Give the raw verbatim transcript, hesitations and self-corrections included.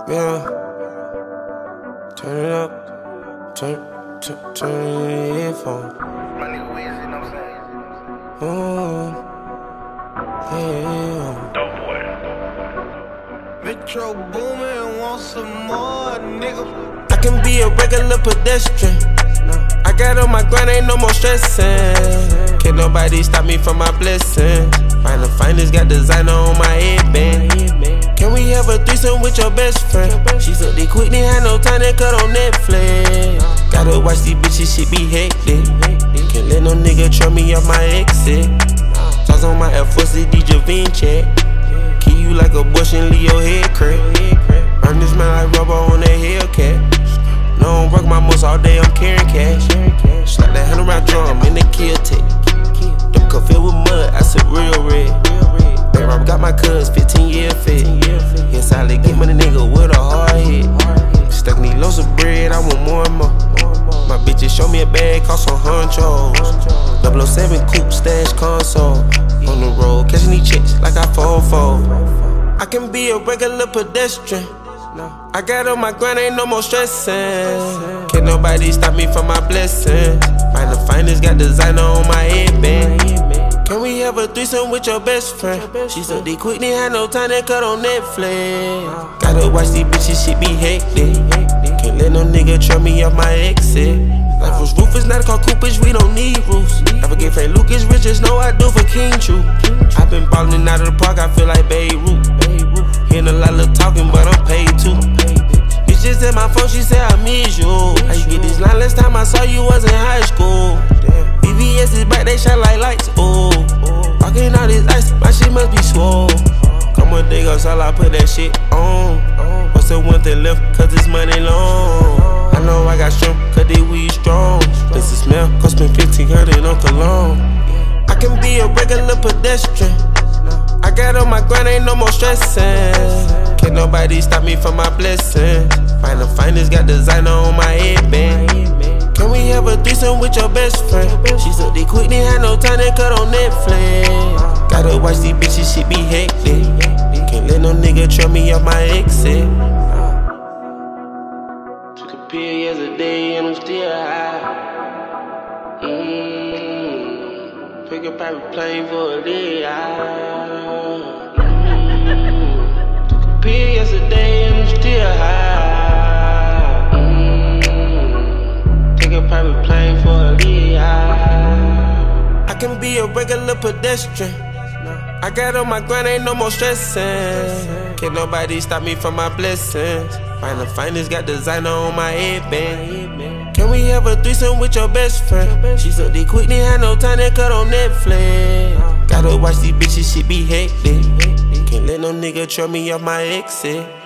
Yeah. Turn it up. Turn, turn, turn the headphone. My nigga Wiz, you know what I'm saying? Ooh. Yeah. Dope boy. Metro Boomin want some more, nigga. I can be a regular pedestrian. I got on my grind, ain't no more stressing. Can't nobody stop me from my blessing. Find the finest, got designer on my headband. Can we have a threesome with your best friend? She said they quick, they had no time, they cut on Netflix. Gotta watch these bitches, shit be hectic. Can't let no nigga try me off my exit. Sauce on my Air Force, D J Vinci. Kill you like a bush and leave your head crack. Burn this man like rubber on that Hellcat. No, I don't rock my moves all day, I'm carrying cash. Slap that hundred round drum in the kill tech. Them cup filled with mud, I said real red. Baby, I got my cuz, fifteen year fit. Yes, I let get money nigga with a hard hit. Stuck in these loaves of bread, I want more and more. My bitches show me a bag, cost some honchos. double oh seven coupe, stash console. On the road, catching these chicks like I fall fold. I can be a regular pedestrian. I got on my grind, ain't no more stressing. Can't nobody stop me from my blessing. Find the finest, got designer on my headband. Can we have a threesome with your best friend? She said they quick, they had no time, they cut on Netflix. Gotta watch these bitches, shit be hectic. Can't let no nigga try me off my exit. Life was ruthless, not called coopage, we don't need roofs. I forget Frank Lucas, riches, know I do for King True. I been ballin' out of the park, I feel like Beirut. Hearing a lot of talking, but I'm paid too. Bitch just at my phone, she said I miss you. How you get this line? Last time I saw you was in high school. B B S is back, they shine like lights, ooh. Walking all this ice, my shit must be swole. Come on, dig up, so I put that shit on. What's the one thing left, cause this money long. I know I got shrimp, cause they weed strong. This is smell, cost me fifteen hundred on cologne. I can be a regular pedestrian. I got on my grind, ain't no more stressing. Can't nobody stop me from my blessing. Find the finest, got designer on my headband. Can we have a threesome with your best friend? She said they quick, they had no time, they cut on Netflix. Gotta watch these bitches, shit be hectic. Can't let no nigga try me off my exit. Took a pill yesterday and I'm still high. Mm. Pick a private plane for a day. Mm. Took a pill yesterday and I'm still high. Mm. Take a private plane for a day. I can be a regular pedestrian. I got on my grind, ain't no more stressing. Can't nobody stop me from my blessings. Find the finest, got designer on my headband. Can we have a threesome with your best friend? She said they quick, they had no time, they cut on Netflix. Gotta watch these bitches, shit be hectic. Can't let no nigga try me off my exit.